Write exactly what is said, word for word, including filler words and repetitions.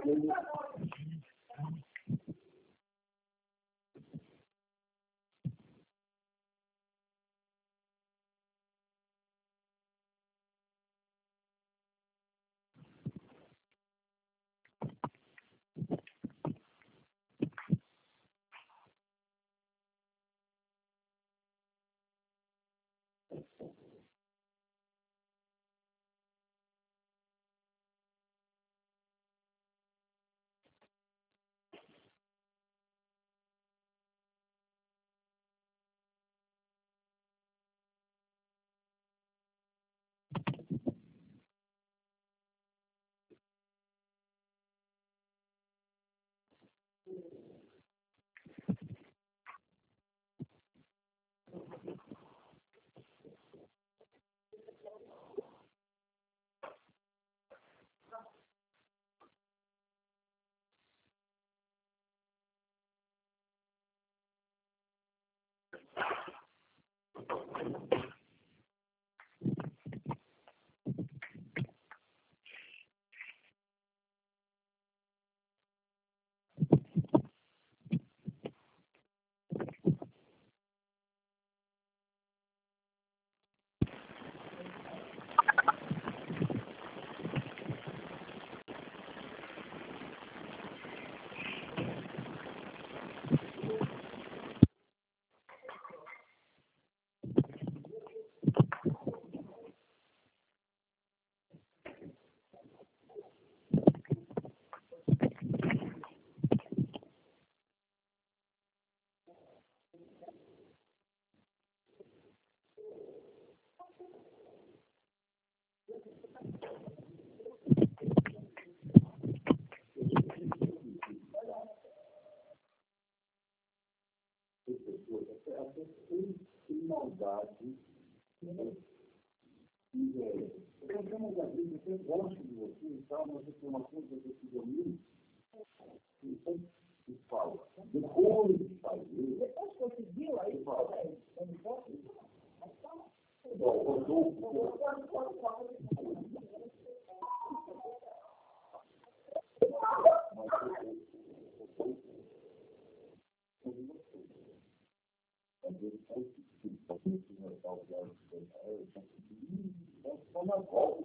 Tem maldade. Eu tenho uma amiga que eu gosto de você e tal, mas eu tenho uma coisa que eu fiz a mim. Então, se fala. Depois de fazer. Depois que conseguiu, aí fala. Eu não posso. Bom, eu dou. Mas eu